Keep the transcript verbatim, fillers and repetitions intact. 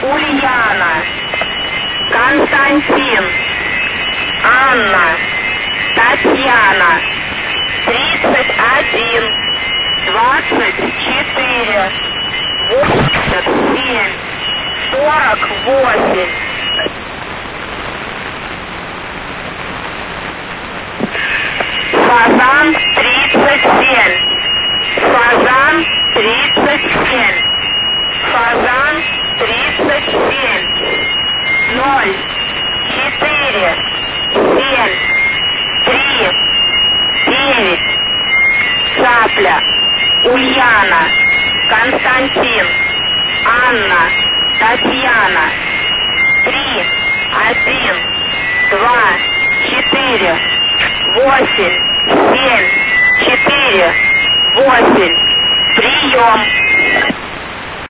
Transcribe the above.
Ульяна, Константин, Анна, Татьяна, тридцать один, двадцать четыре, восемьдесят семь, сорок восемь. Фазан тридцать семь, Фазан тридцать семь, Фазан тридцать семь, ноль, четыре, семь, три, девять, Цапля, Ульяна, Константин, Анна, Татьяна, три, один, два, четыре, восемь, семь, четыре, восемь. Прием.